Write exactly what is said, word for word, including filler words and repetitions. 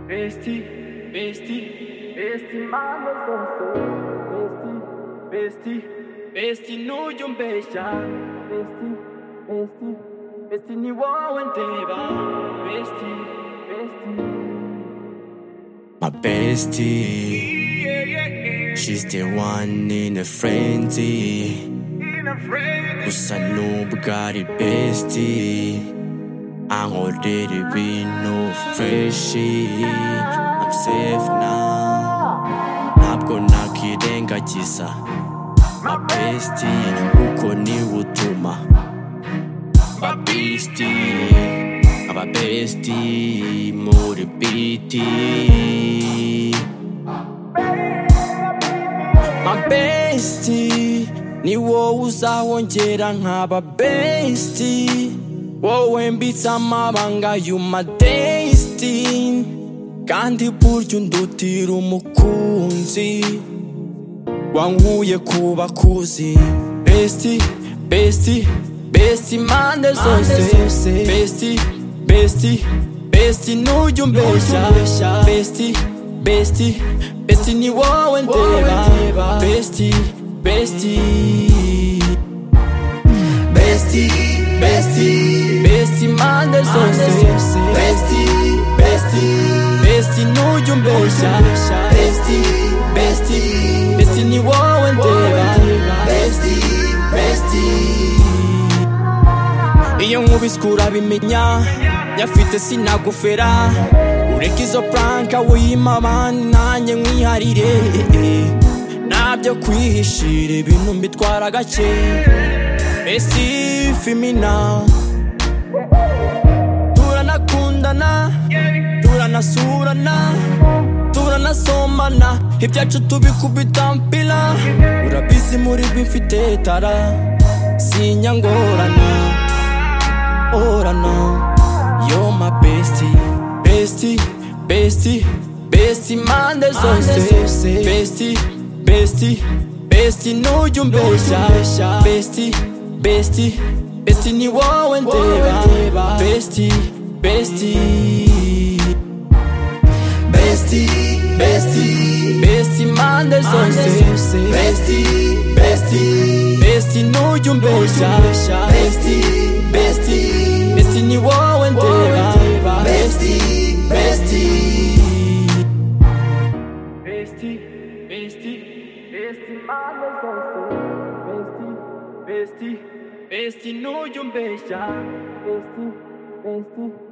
Bestie, Bestie, Bestie, mano sonso. Bestie, Bestie, Bestie, nuyo mbesha. Bestie, Bestie, Bestie, ni wowe ndeba. Bestie, Bestie. My bestie, she's the one in a frenzy. Gusa nubwari bestie, I'm already been no freshie. I'm safe now, ntabwo nakirengagiza. My bestie, uko ni utuma. My bestie, aba bestie muri biti. My bestie, ni wowe uzawongera nk'aba bestie. Wowe mbitsa amabanga you my destiny. Kandi burya undutira umukunzi, wankuye ku bakuzi. Bestie, bestie, bestie mande zose. Bestie, bestie, bestie nuyo mbesha. Bestie, bestie, bestie ni wowe ndeba. Bestie, bestie, bestie, bestie, bestie mande zose. Bestie, bestie, bestie nuyo mbesha. Bestie, bestie, bestie ni wowe ndeba. Bestie, bestie. Iyo nkubiswe urabimenya, nyafite sinagufera. Ureka izo pranka wima abandi nanjye nkwiharire. Ntabyo kwihishira ibintu mbitwara gake. Bestie femina, turanakundana, turanasurana, turanasomana, ibyacu tubikubita mpila. Urabizi muri bimfite tara, sinyangorana. Oh no, you're my bestie, bestie, bestie, bestie mande zose. Bestie, bestie, bestie nuyo mbesha. Bestie, bestie, bestie ni wowe ndeba. Bestie, bestie, bestie, bestie, bestie mande zose. Bestie, bestie, bestie nuyo mbesha. Bestie, bestie, bestie ni wowe ndeba. Bestie, bestie, Bestie, bestie, bestie mande zose. Bestie, bestie, bestie nuyo mbesha. Bestie, bestie.